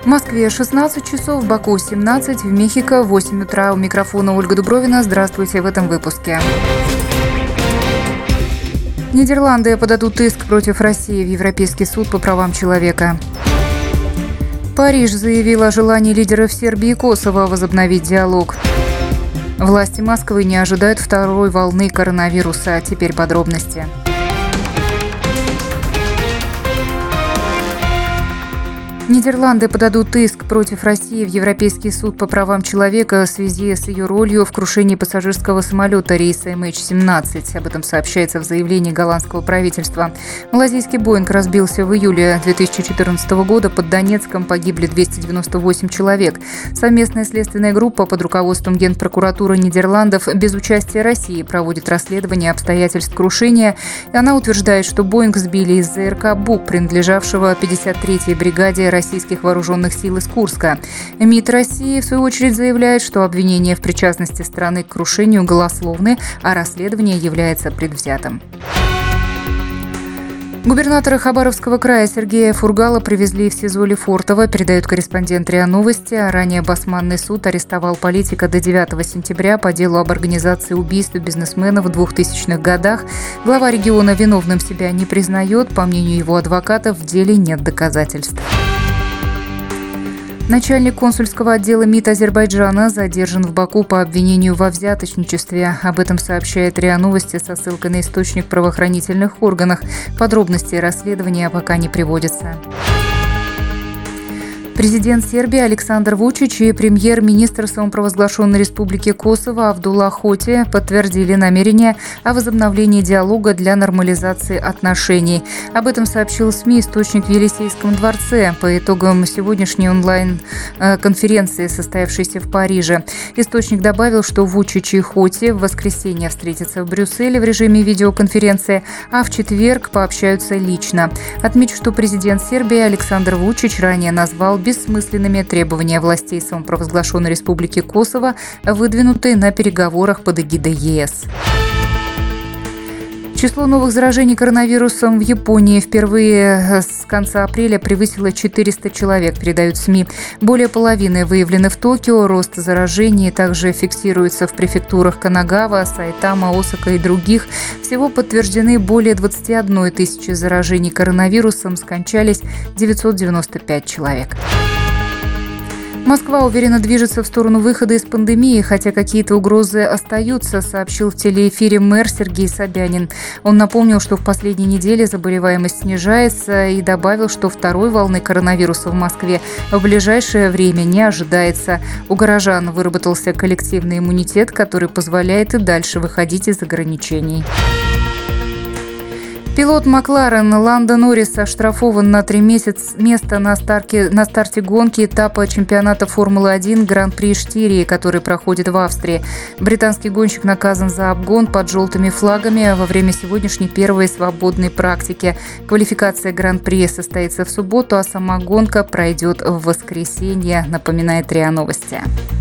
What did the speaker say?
В Москве 16 часов, в Баку 17, в Мехико 8 утра. У микрофона Ольга Дубровина. Здравствуйте в этом выпуске. Нидерланды подадут иск против России в Европейский суд по правам человека. Париж заявил о желании лидеров Сербии и Косово возобновить диалог. Власти Москвы не ожидают второй волны коронавируса. Теперь подробности. Нидерланды подадут иск против России в Европейский суд по правам человека в связи с ее ролью в крушении пассажирского самолета рейса MH17. Об этом сообщается в заявлении голландского правительства. Малазийский Боинг разбился в июле 2014 года. Под Донецком погибли 298 человек. Совместная следственная группа под руководством Генпрокуратуры Нидерландов без участия России проводит расследование обстоятельств крушения. И она утверждает, что Боинг сбили из ЗРК «Бук», принадлежавшего 53-й бригаде российских вооруженных сил из Курска. МИД России, в свою очередь, заявляет, что обвинения в причастности страны к крушению голословны, а расследование является предвзятым. Губернатора Хабаровского края Сергея Фургала привезли в СИЗО Лефортово, передает корреспондент РИА Новости. Ранее Басманный суд арестовал политика до 9 сентября по делу об организации убийства бизнесмена в 2000-х годах. Глава региона виновным себя не признает. По мнению его адвокатов, в деле нет доказательств. Начальник консульского отдела МИД Азербайджана задержан в Баку по обвинению во взяточничестве. Об этом сообщает РИА Новости со ссылкой на источник в правоохранительных органах. Подробности расследования пока не приводятся. Президент Сербии Александр Вучич и премьер-министр самопровозглашенной республики Косово Абдулла Хоти подтвердили намерение о возобновлении диалога для нормализации отношений. Об этом сообщил СМИ источник в Елисейском дворце по итогам сегодняшней онлайн-конференции, состоявшейся в Париже. Источник добавил, что Вучич и Хоти в воскресенье встретятся в Брюсселе в режиме видеоконференции, а в четверг пообщаются лично. Отмечу, что президент Сербии Александр Вучич ранее назвал бессмысленными требования властей самопровозглашенной республики Косово, выдвинутые на переговорах под эгидой ЕС. Число новых заражений коронавирусом в Японии впервые с конца апреля превысило 400 человек, передают СМИ. Более половины выявлены в Токио. Рост заражений также фиксируется в префектурах Канагава, Сайтама, Осака и других. Всего подтверждены более 21 тысячи заражений коронавирусом, скончались 995 человек. Москва уверенно движется в сторону выхода из пандемии, хотя какие-то угрозы остаются, сообщил в телеэфире мэр Сергей Собянин. Он напомнил, что в последние недели заболеваемость снижается и добавил, что второй волны коронавируса в Москве в ближайшее время не ожидается. У горожан выработался коллективный иммунитет, который позволяет и дальше выходить из ограничений. Пилот Макларен Ландо Норрис оштрафован на 3 места на старте гонки этапа чемпионата Формулы-1 Гран-при Штирии, который проходит в Австрии. Британский гонщик наказан за обгон под желтыми флагами во время сегодняшней первой свободной практики. Квалификация Гран-при состоится в субботу, а сама гонка пройдет в воскресенье, напоминает РИА Новости.